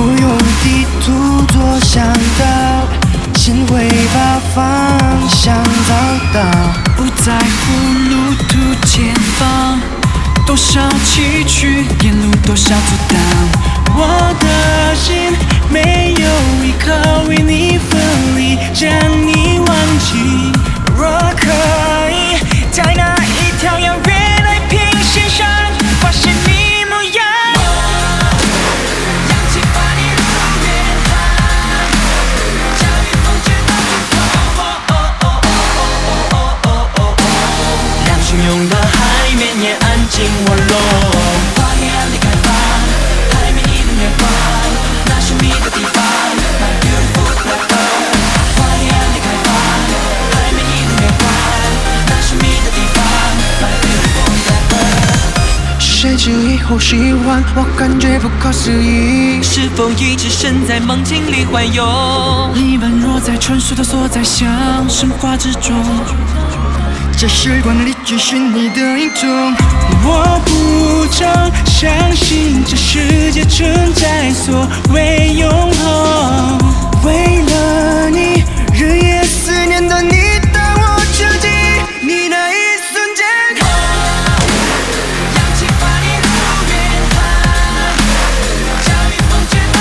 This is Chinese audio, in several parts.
用地图多想到，先会把方向找到。 不在乎路途前方，多少崎岖，沿路多少阻挡。 我的心没有依靠，为你奋力将你忘记。若可以在那一条遥远的平行上发现你模样， 扬起把你路越海，驾驭风卷到尽头。 让汹涌的海面也安静滑落。 花叶暗里开放，海面一轮月光，那神秘的地方 ，My beautiful blackbird。花叶暗里开放，海面一轮月光，那神秘的地方 ，My beautiful blackbird。 谁知以后喜欢，我感觉不可思议。 是否一直身在梦境里环游？你般若在传说的所在，像神话之中。 这时光里追寻你的影踪，我不曾相信这世界存在所谓永恒。为了你，日夜思念的你，当我沉浸你那一瞬间。 扬起把你路越海，驾驭风卷到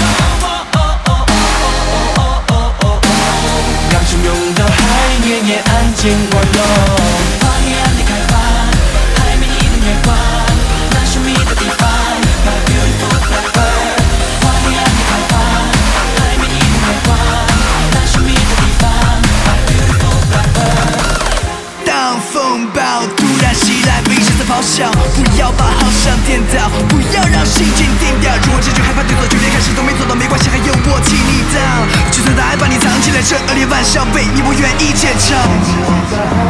尽头。 让汹涌的海面也安静滑落。 花叶暗里开放，海面一轮月光，那神秘的地方 ，My beautiful blackbird。花叶暗里开放，海面一轮月光，那神秘的地方 ，My beautiful blackbird。 当风暴突然袭来，冰山在咆哮，不要把航向颠倒，不要让心情定调。如果结局害怕对错，就连开始都没做到，没关系，还有我替你挡。就算大海把你藏起来，这恶劣玩笑被你不愿意见证。